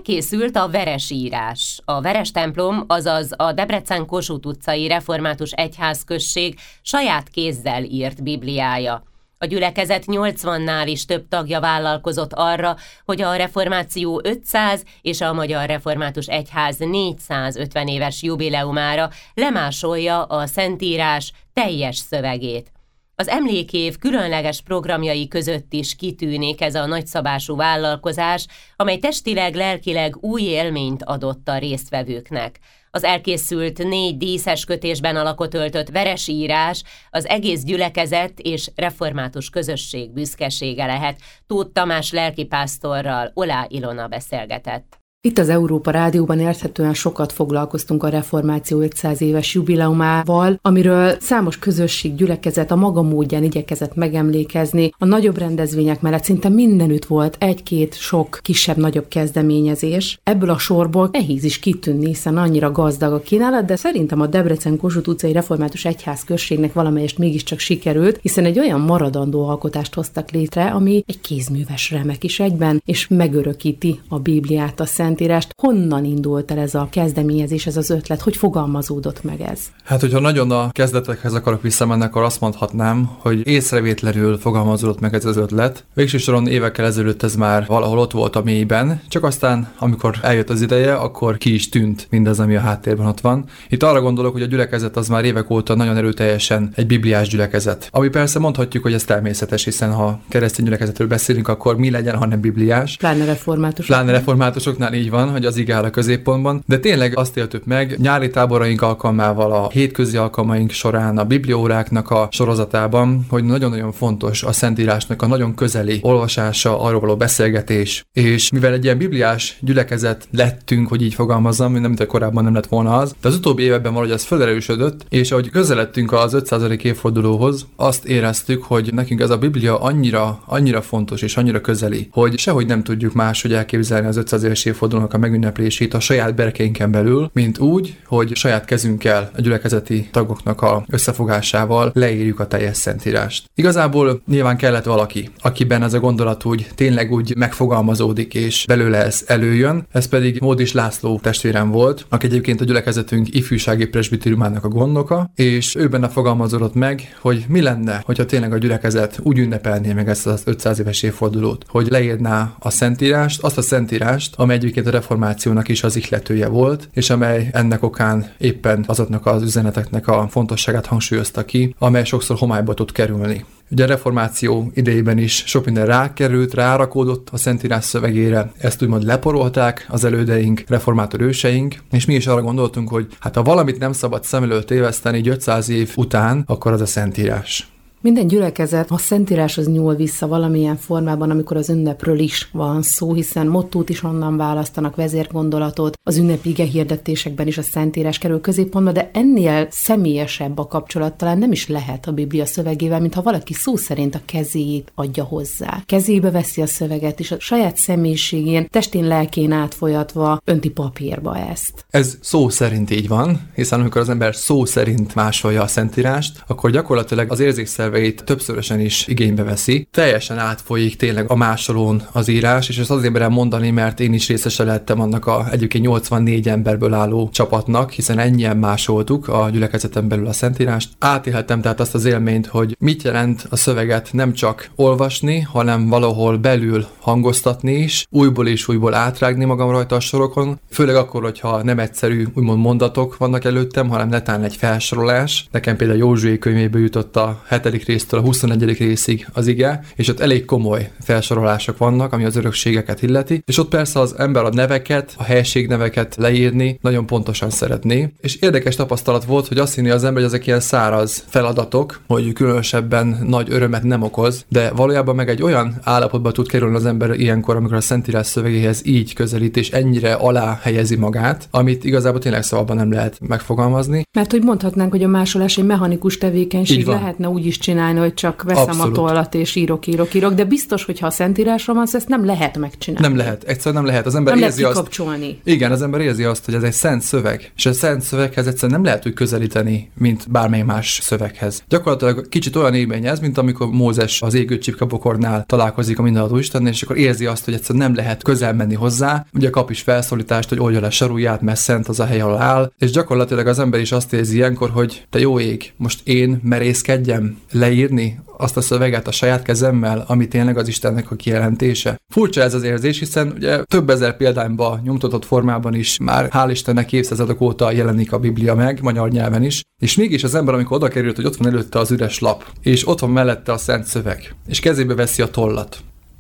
elkészült a Veresírás. A Veres templom, azaz a Debrecen-Kossuth utcai református egyházközség saját kézzel írt bibliája. A gyülekezet 80-nál is több tagja vállalkozott arra, hogy a reformáció 500 és a Magyar Református Egyház 450 éves jubileumára lemásolja a Szentírás teljes szövegét. Az emlékév különleges programjai között is kitűnik ez a nagyszabású vállalkozás, amely testileg, lelkileg új élményt adott a résztvevőknek. Az elkészült 4 díszes kötésben alakot öltött Veresírás az egész gyülekezet és református közösség büszkesége lehet. Tóth Tamás lelkipásztorral Olá Ilona beszélgetett. Itt az Európa Rádióban érthetően sokat foglalkoztunk a reformáció 500 éves jubileumával, amiről számos közösség, gyülekezet a maga módján igyekezett megemlékezni. A nagyobb rendezvények mellett szinte mindenütt volt egy-két sok kisebb-nagyobb kezdeményezés. Ebből a sorból nehéz is kitűnni, hiszen annyira gazdag a kínálat, de szerintem a Debrecen-Kossuth utcai református egyházközségnek valamelyest mégiscsak sikerült, hiszen egy olyan maradandó alkotást hoztak létre, ami egy kézműves remek is egyben, és megörökíti a Bibliát, a Szentírást. Honnan indult el ez a kezdeményezés, ez az ötlet? Hogy fogalmazódott meg ez? Hát, hogyha nagyon a kezdetekhez akarok visszamenni, akkor azt mondhatnám, hogy észrevétlenül fogalmazódott meg ez az ötlet. Végső soron évekkel ezelőtt ez már valahol ott volt a mélyben, csak aztán, amikor eljött az ideje, akkor ki is tűnt mindaz, ami a háttérben ott van. Itt arra gondolok, hogy a gyülekezet az már évek óta nagyon erőteljesen egy bibliás gyülekezet. Ami persze mondhatjuk, hogy ez természetes, hiszen ha keresztény gyülekezetről beszélünk, akkor mi legyen, ha nem bibliás. Pláne reformátusoknál így van, hogy az ige áll a középpontban, de tényleg azt éltük meg nyári táboraink alkalmával, a hétközi alkalmaink során, a bibliaóráknak a sorozatában, hogy nagyon-nagyon fontos a Szentírásnak a nagyon közeli olvasása, arról való beszélgetés, és mivel egy ilyen bibliás gyülekezet lettünk, hogy így fogalmazzam, nem mint korábban nem lett volna az, de az utóbbi években valahogy ez felerősödött, és ahogy közeledtünk az 500. évfordulóhoz, azt éreztük, hogy nekünk ez a Biblia annyira fontos és annyira közeli, hogy sehogy nem tudjuk máshogy elképzelni az 500 éves évfordulónak a megünneplését a saját berkeinken belül, mint úgy, hogy saját kezünkkel a gyülekezeti tagoknak a összefogásával leírjuk a teljes Szentírást. Igazából nyilván kellett valaki, akiben ez a gondolat tényleg úgy megfogalmazódik, és belőle ez előjön. Ez pedig Módis László testvérem volt, aki egyébként a gyülekezetünk ifjúsági presbitériumának a gondnoka, és ő benne fogalmazódott meg, hogy mi lenne, hogyha tényleg a gyülekezet úgy ünnepelné meg ezt az 500 éves évfordulót, hogy leírná a Szentírást, azt a Szentírást, amely egyébként a reformációnak is az ihletője volt, és amely ennek okán éppen azoknak az üzeneteknek a fontosságát hangsúlyozta ki, amely sokszor homályba tud kerülni. Ugye a reformáció idejében is sok minden rárakódott a Szentírás szövegére, ezt úgymond leporolták az elődeink, reformátor őseink, és mi is arra gondoltunk, hogy hát ha valamit nem szabad szem előtt téveszteni 500 év után, akkor az a Szentírás. Minden gyülekezet a Szentíráshoz nyúl vissza valamilyen formában, amikor az ünnepről is van szó, hiszen mottót is onnan választanak, vezérgondolatot, az ünnepi igehirdetésekben is a Szentírás kerül középpontba, de ennél személyesebb a kapcsolat talán nem is lehet a Biblia szövegével, mintha valaki szó szerint a kezét adja hozzá. Kezébe veszi a szöveget, és a saját személyiségén, testén, lelkén átfolyatva önti papírba ezt. Ez szó szerint így van, hiszen amikor az ember szó szerint másolja a Szentírást, akkor gyakorlatilag az érzékszerveit többszörösen is igénybe veszi. Teljesen átfolyik tényleg a másolón az írás, és ezt azért merem mondani, mert én is részese lettem annak egyébként 84 emberből álló csapatnak, hiszen ennyien másoltuk a gyülekezeten belül a Szentírást. Átélhettem tehát azt az élményt, hogy mit jelent a szöveget nem csak olvasni, hanem valahol belül hangoztatni is, újból és újból átrágni magam rajta a sorokon, főleg akkor, hogyha nem egyszerű úgymond mondatok vannak előttem, hanem netán egy felsorolás. Nekem például Józsué könyvéből jutott a 7. résztől a 21. részig az ige, és ott elég komoly felsorolások vannak, ami az örökségeket illeti, és ott persze az ember a neveket, a helységneveket leírni nagyon pontosan szeretné, és érdekes tapasztalat volt, hogy azt hinni az ember, hogy ezek ilyen száraz feladatok, hogy különösebben nagy örömet nem okoz, de valójában meg egy olyan állapotba tud kerülni az ember ilyenkor, amikor a Szentírás szövegéhez így közelít, és ennyire alá helyezi magát, amit igazából tényleg szavakban nem lehet megfogalmazni. Mert hogy mondhatnánk, hogy a másolás egy mechanikus tevékenység lehetne úgy is csinálni, csinálni, hogy csak veszem a tollat és írok, de biztos, hogyha a Szentírásról van szó, ezt nem lehet megcsinálni. Nem lehet, egyszerűen nem lehet. Az ember nem érzi lehet kikapcsolni. Igen, az ember érzi azt, hogy ez egy szent szöveg, és a szent szöveghez egyszerűen nem lehet úgy közelíteni, mint bármely más szöveghez. Gyakorlatilag kicsit olyan élmény ez, mint amikor Mózes az égő csipkabokornál találkozik a mindenható Istennel, és akkor érzi azt, hogy egyszerűen nem lehet közel menni hozzá. Ugye kap is felszólítást, hogy oldja le sarulját, mert szent az a hely, ahol áll, és gyakorlatilag az ember is azt érzi ilyenkor, hogy te jó ég, most én merészkedjem leírni azt a szöveget a saját kezemmel, ami tényleg az Istennek a kijelentése. Furcsa ez az érzés, hiszen ugye több ezer példányban nyomtatott formában is már hál' Istennek évszázadok óta jelenik a Biblia meg, magyar nyelven is, és mégis az ember, amikor oda került, hogy ott van előtte az üres lap, és ott van mellette a szent szöveg, és kezébe veszi a tollat,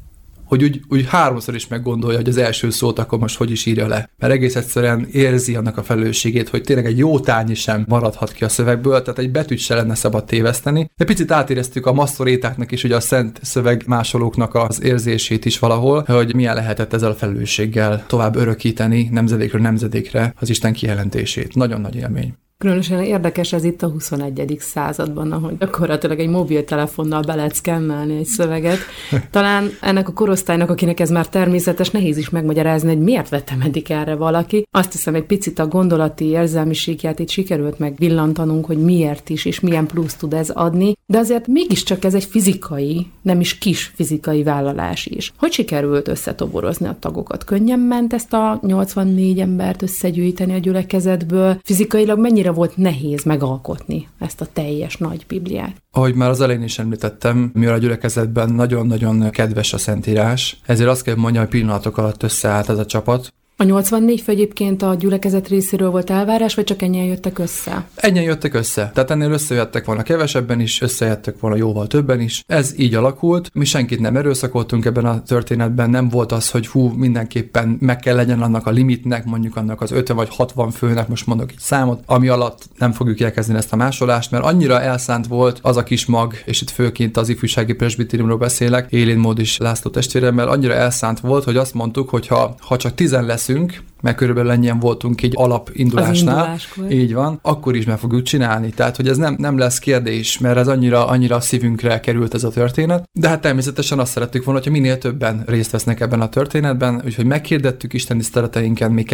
hogy úgy háromszor is meggondolja, hogy az első szót akkor most hogy is írja le. Mert egész egyszerűen érzi annak a felelősségét, hogy tényleg egy jó tányi sem maradhat ki a szövegből, tehát egy betűt se lenne szabad téveszteni. De picit átéreztük a masztorétáknak is, hogy a szent szövegmásolóknak az érzését is valahol, hogy milyen lehetett ezzel a felelősséggel tovább örökíteni nemzedékről nemzedékre az Isten kijelentését. Nagyon nagy élmény. Különösen érdekes ez itt a 21. században, ahogy gyakorlatilag egy mobiltelefonnal be lehet szkennelni egy szöveget. Talán ennek a korosztálynak, akinek ez már természetes, nehéz is megmagyarázni, hogy miért vetemedik erre valaki. Azt hiszem, egy picit a gondolati érzelmiségját itt sikerült megvillantanunk, hogy miért is, és milyen plusz tud ez adni, de azért mégiscsak ez egy fizikai, nem is kis fizikai vállalás is. Hogy sikerült összetoborozni a tagokat? Könnyen ment ezt a 84 embert összegyűjteni a gyülekezetből? Fizikailag mennyire volt nehéz megalkotni ezt a teljes nagy Bibliát? Ahogy már az elején is említettem, mivel a gyülekezetben nagyon-nagyon kedves a Szentírás, ezért azt kell mondjam, hogy pillanatok alatt összeállt ez a csapat. A 84 fő egyébként a gyülekezet részéről volt elvárás, vagy csak ennyien jöttek össze? Ennyien jöttek össze. Tehát ennél összejöttek volna kevesebben is, összejöttek volna jóval többen is. Ez így alakult. Mi senkit nem erőszakoltunk ebben a történetben. Nem volt az, hogy mindenképpen meg kell legyen annak a limitnek, mondjuk annak az 50 vagy 60 főnek, most mondok egy számot, ami alatt nem fogjuk elkezdeni ezt a másolást, mert annyira elszánt volt az a kis mag, és itt főként az ifjúsági presbitériumról beszélek, Élén Módis László testvéremmel, annyira elszánt volt, hogy azt mondtuk, hogy ha csak 10 leszünk, mert körülbelül ennyien voltunk egy alapindulásnál, így van, akkor is meg fogjuk csinálni. Tehát, hogy ez nem lesz kérdés, mert ez annyira a szívünkre került ez a történet. De hát természetesen azt szerettük volna, hogyha minél többen részt vesznek ebben a történetben, úgyhogy meghirdettük Isten tiszteleteinken még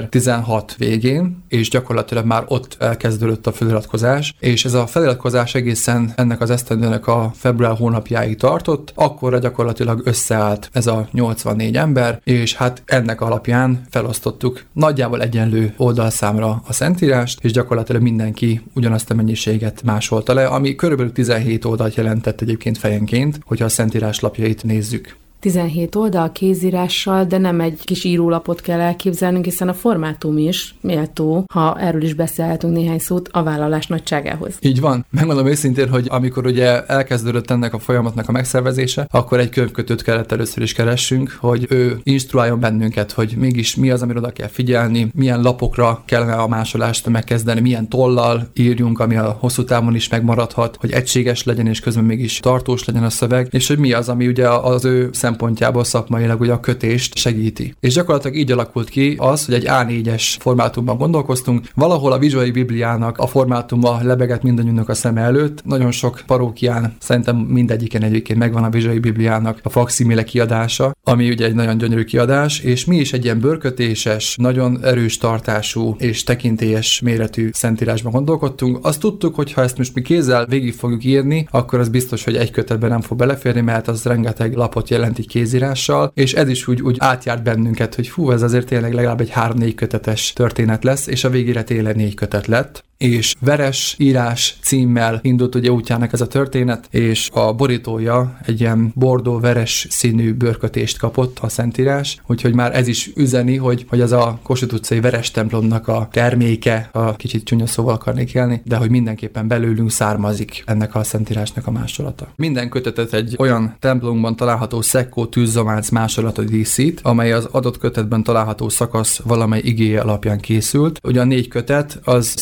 2016 végén, és gyakorlatilag már ott elkezdődött a feliratkozás, és ez a feliratkozás egészen ennek az esztendőnek a február hónapjáig tartott, akkorra gyakorlatilag összeállt ez a 84 ember, és hát ennek alapján felosztottuk nagyjából egyenlő oldalszámra a Szentírást, és gyakorlatilag mindenki ugyanazt a mennyiséget másolta le, ami körülbelül 17 oldalt jelentett egyébként fejenként, hogyha a Szentírás lapjait nézzük. 17 oldal kézírással, de nem egy kis írólapot kell elképzelnünk, hiszen a formátum is méltó, ha erről is beszélhetünk néhány szót, a vállalás nagyságához. Így van. Megmondom őszintén, hogy amikor ugye elkezdődött ennek a folyamatnak a megszervezése, akkor egy könyvkötőt kellett először is keressünk, hogy ő instruáljon bennünket, hogy mégis mi az, amire oda kell figyelni, milyen lapokra kellene a másolást megkezdeni, milyen tollal írjunk, ami a hosszú távon is megmaradhat, hogy egységes legyen és közben mégis tartós legyen a szöveg, és hogy mi az, ami ugye az ő szempontjából szakmailag ugye a kötést segíti. És gyakorlatilag így alakult ki az, hogy egy A4-es formátumban gondolkoztunk. Valahol a Vizsgai Bibliának a formátuma lebegett mindannyiunknak a szeme előtt. Nagyon sok parókián, szerintem mindegyiken egyébként megvan a Vizsgai Bibliának a fakszimile kiadása, ami ugye egy nagyon gyönyörű kiadás, és mi is egy ilyen bőrkötéses, nagyon erős tartású és tekintélyes méretű szentírásban gondolkodtunk. Azt tudtuk, hogy ha ezt most mi kézzel végig fogjuk írni, akkor az biztos, hogy egy kötetben nem fog beleférni, mert az rengeteg lapot jelent kézírással, és ez is úgy átjárt bennünket, hogy ez azért tényleg legalább egy 3-4 kötetes történet lesz, és a végére tényleg 4 kötet lett. És veres írás címmel indult ugye útjának ez a történet, és a borítója egy ilyen bordó-veres színű bőrkötést kapott a Szentírás, úgyhogy már ez is üzeni, hogy az a Kossuth utcai Veres templomnak a terméke, a kicsit csúnya szóval akarnék élni, de hogy mindenképpen belőlünk származik ennek a Szentírásnak a másolata. Minden kötetet egy olyan templomban található szekkó tűzzománc másolata díszít, amely az adott kötetben található szakasz valamely igéje alapján készült. Ugye a 4 kötet az szépen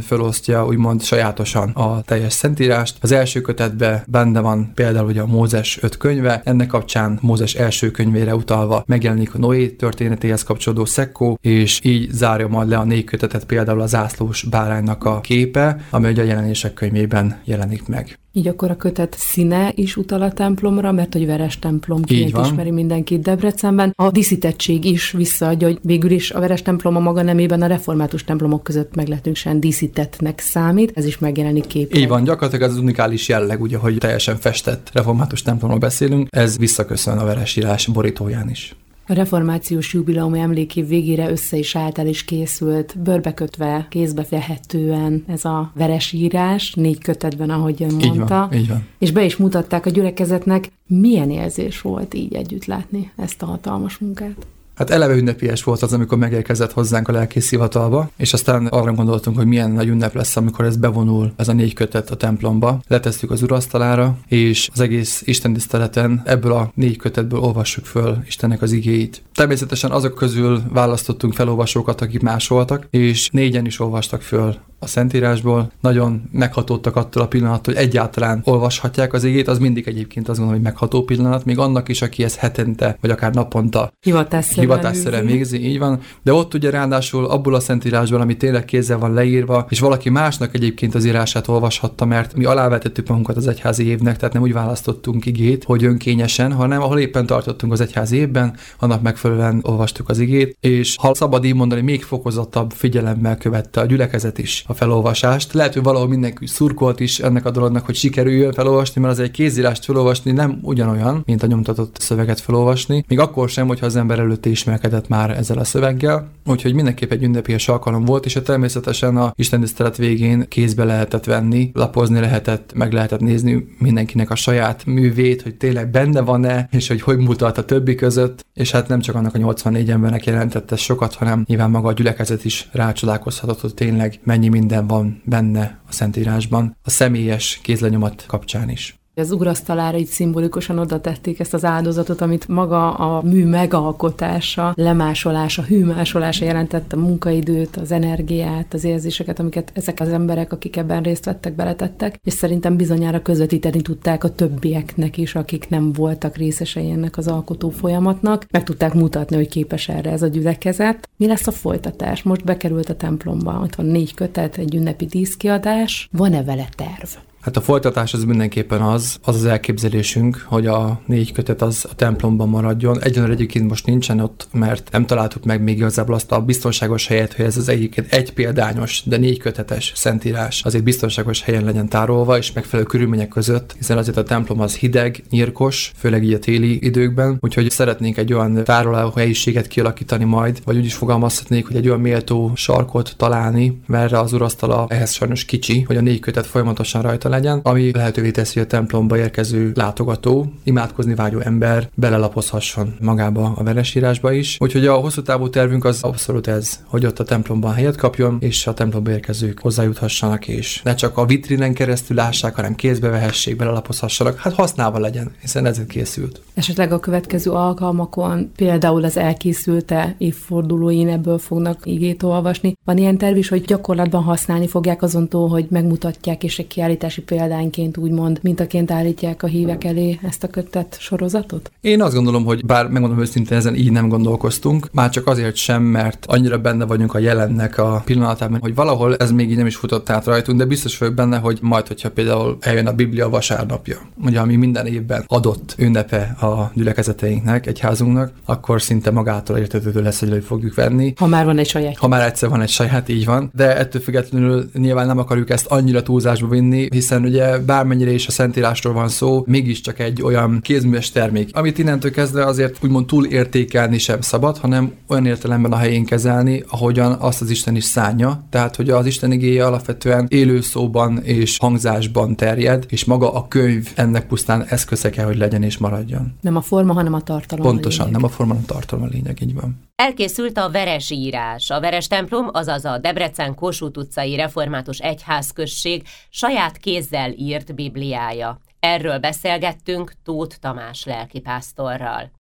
felosztja úgymond sajátosan a teljes szentírást. Az első kötetben benne van például ugye a Mózes 5 könyve, ennek kapcsán Mózes első könyvére utalva megjelenik a Noé történetéhez kapcsolódó szekkó, és így zárja majd le a 4 kötetet például a zászlós báránynak a képe, ami ugye a Jelenések könyvében jelenik meg. Így akkor a kötet színe is utal a templomra, mert hogy Veres templomként ismeri mindenki Debrecenben. A díszítettség is visszaadja, hogy végül is a Veres templom a maga nemében a református templomok között meglehetősen díszítettnek számít. Ez is megjelenik képen. Így van, gyakorlatilag ez az unikális jelleg, ugye, hogy teljesen festett református templomról beszélünk, ez visszaköszön a veresírás borítóján is. A reformációs jubileumi emlékév végére össze is állt, el is készült, bőrbekötve, kézbe vehetően ez a veresírás, 4 kötetben, ahogy ön mondta. Így van. És be is mutatták a gyülekezetnek, milyen érzés volt így együtt látni ezt a hatalmas munkát. Hát eleve ünnepélyes volt az, amikor megérkezett hozzánk a lelkész hivatalba, és aztán arra gondoltunk, hogy milyen nagy ünnep lesz, amikor ez bevonul, ez a 4 kötet a templomba. Letesszük az urasztalára, és az egész istentiszteleten ebből a 4 kötetből olvassuk föl Istennek az igéit. Természetesen azok közül választottunk felolvasókat, akik más voltak, és 4-en is olvastak föl a Szentírásból. Nagyon meghatódtak attól a pillanattól, hogy egyáltalán olvashatják az igét, az mindig egyébként azt gondolom, hogy megható pillanat, még annak is, aki ezt hetente, vagy akár naponta hivatásszerűen végzi, így van. De ott ugye ráadásul abból a Szentírásból, ami tényleg kézzel van leírva, és valaki másnak egyébként az írását olvashatta, mert mi alávetettük magunkat az egyházi évnek, tehát nem úgy választottunk igét, hogy önkényesen, hanem ahol éppen tartottunk az egyházi évben, annak megfelelően olvastuk az igét, és ha szabad így mondani, még fokozottabb figyelemmel követte a gyülekezet is a felolvasást. Lehet, hogy valahol mindenki szurkolt is ennek a dolognak, hogy sikerüljön felolvasni, mert az egy kézírást felolvasni nem ugyanolyan, mint a nyomtatott szöveget felolvasni, még akkor sem, hogyha az ember előtte ismerkedett már ezzel a szöveggel. Úgyhogy mindenképp egy ünnepélyes alkalom volt, és természetesen a istentisztelet végén kézbe lehetett venni, lapozni lehetett, meg lehetett nézni mindenkinek a saját művét, hogy tényleg benne van-e, és hogy mutat a többi között, és hát nem csak annak a 84 embernek jelentette sokat, hanem nyilván maga a gyülekezet is rácsodálkozhatott, hogy tényleg mennyi minden van benne a Szentírásban, a személyes kézlenyomat kapcsán is. Az urasztalára így szimbolikusan oda tették ezt az áldozatot, amit maga a mű megalkotása, lemásolása, hűmásolása jelentette, a munkaidőt, az energiát, az érzéseket, amiket ezek az emberek, akik ebben részt vettek, beletettek, és szerintem bizonyára közvetíteni tudták a többieknek is, akik nem voltak részesei ennek az alkotó folyamatnak, meg tudták mutatni, hogy képes erre ez a gyülekezet. Mi lesz a folytatás? Most bekerült a templomba, ott van 4 kötet, egy ünnepi díszkiadás, van-e vele terv? Hát a folytatás az mindenképpen az elképzelésünk, hogy a 4 kötet az a templomban maradjon. Egyenlőre egyébként most nincsen ott, mert nem találtuk meg még igazából azt a biztonságos helyet, hogy ez az egyébként egy példányos, de 4 kötetes szentírás az egy biztonságos helyen legyen tárolva, és megfelelő körülmények között, hiszen azért a templom az hideg, nyírkos, főleg így a téli időkben, úgyhogy szeretnénk egy olyan tároló helyiséget kialakítani majd, vagy úgy is fogalmazhatnék, hogy egy olyan méltó sarkot találni, mert az urasztala ehhez sajnos kicsi, hogy a 4 kötet folyamatosan rajta legyen, ami lehetővé teszi, hogy a templomba érkező látogató, imádkozni vágyó ember belelapozhasson magába a veresírásba is. Úgyhogy a hosszú távú tervünk az abszolút ez, hogy ott a templomban helyet kapjon, és a templomba érkezők hozzájuthassanak, és ne csak a vitrinen keresztül lássák, hanem kézbe vehessék, belelapozhassanak, hát használva legyen, hiszen ezért készült. Esetleg a következő alkalmakon, például az elkészülte évfordulóin ebből fognak igét olvasni. Van ilyen terv is, hogy gyakorlatban használni fogják azontól, hogy megmutatják, és egy kiállítási példányként úgymond mintaként állítják a hívek elé ezt a kötet sorozatot? Én azt gondolom, hogy bár megmondom őszintén, ezen így nem gondolkoztunk, már csak azért sem, mert annyira benne vagyunk a jelennek a pillanatában, hogy valahol ez még így nem is futott át rajtunk, de biztos vagyok benne, hogy majd, hogyha például eljön a Biblia vasárnapja, ugye ami minden évben adott ünnepe a gyülekezeteinknek, egyházunknak, akkor szinte magától értetődő lesz, hogy elő fogjuk venni. Ha már van egy saját. Ha már egyszer van egy saját, így van. De ettől függetlenül nyilván nem akarjuk ezt annyira túlzásba vinni, hiszen ugye bármennyire is a Szentírásról van szó, mégiscsak egy olyan kézműves termék, amit innentől kezdve azért úgymond túl értékelni sem szabad, hanem olyan értelemben a helyén kezelni, ahogyan azt az Isten is szánja. Tehát, hogy az Isten igéje alapvetően élő szóban és hangzásban terjed, és maga a könyv ennek pusztán eszköze kell, hogy legyen és maradjon. Nem a forma, hanem a tartalom. Pontosan, nem a forma, hanem a tartalom a lényeg, így van. Elkészült a veresírás. A Veres templom, azaz a Debrecen-Kossuth utcai református egyházközség saját kézzel írt Bibliája. Erről beszélgettünk Tóth Tamás lelkipásztorral.